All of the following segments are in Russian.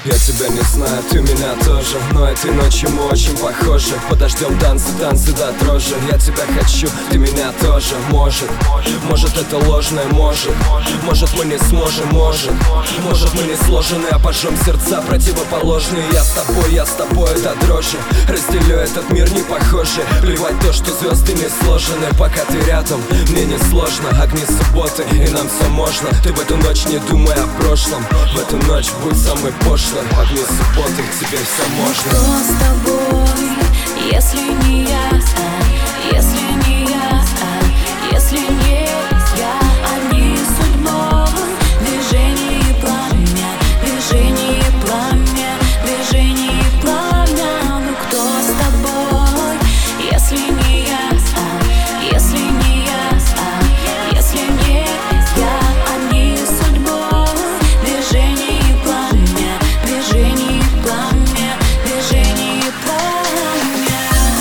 Я тебя не знаю, ты меня тоже, но этой ночью мы очень похожи. Подождем танцы, танцы до дрожи. Я тебя хочу, ты меня тоже. Может это ложное, может мы не сможем, может мы не сложены, а пожжем сердца противоположные. Я с тобой до дрожи. Разделю этот мир не похожий. Плевать то, что звезды не сложены. Пока ты рядом, мне не сложно. Огни субботы, и нам все можно. Ты в эту ночь не думай о прошлом. В эту ночь будь самый пошлый. Огни субботы, тебе все можно. Кто с тобой, если не я? Если не я, если не я? Они судьбой, движение и пламя, движение и пламя, движение и пламя. Ну кто с тобой, если не я? Если не я, если не я? Они судьбой, движение и пламя, движение и пламя, движение и пламя.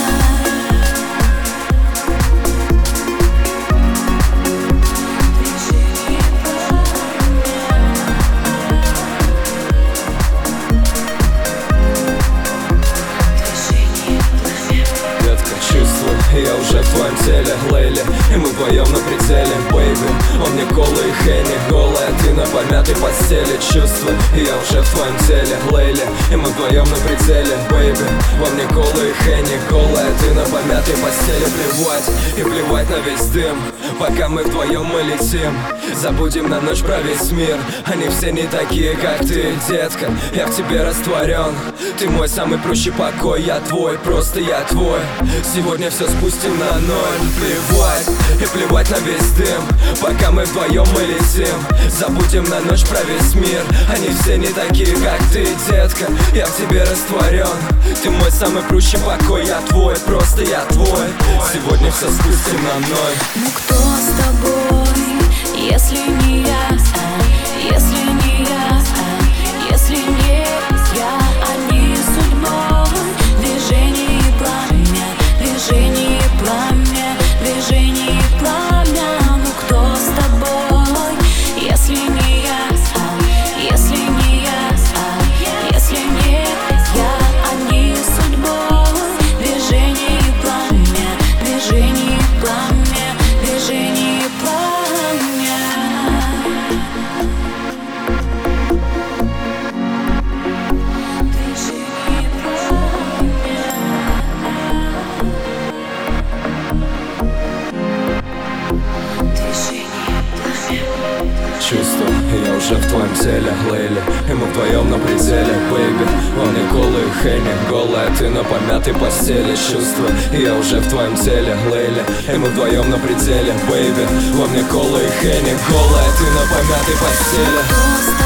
Детка, чувствую, я уже в твоем теле, Лейли. И мы вдвоем на пределе, бэйби. Он мне кола и Хенни, голая ты на помятой постели. Чувствую, я уже в твоем теле, Лейли. И мы вдвоем на пределе, бэйби. Во мне кола и Хенни, голая ты на помятой постели. Плевать на весь дым. Пока мы вдвоем мы летим. Забудем на ночь про весь мир. Они все не такие, как ты, детка. Я в тебе растворен. Ты мой самый прущий покой. Я твой, просто я твой. Сегодня все спустим на ноль. Плевать на весь дым. Пока мы вдвоем мы летим. Забудем на ночь про весь мир. Они все не такие, как ты, детка. Я в тебе растворен. Ты мой самый прущий покой. Я твой, просто я твой. Сегодня все спустим на ноль. Ну кто с тобой, если не я? Если не я, если не я? Они судьбой, движение и пламя, движение и пламя, движение и пламя. Ну кто с тобой, если не я? Если не я, если не я? Они судьбой, движение и пламя, движение и пламя, движение и пламя. Чувствую, я уже в твоем теле, Лейли. И мы вдвоем на пределе, бэйби. Во мне кола и Хенни, голая ты на помятой постели. Чувствую, я уже в твоем теле, Лейли. И мы вдвоем на пределе, бэйби. Во мне кола и Хенни, голая ты на помятой постели.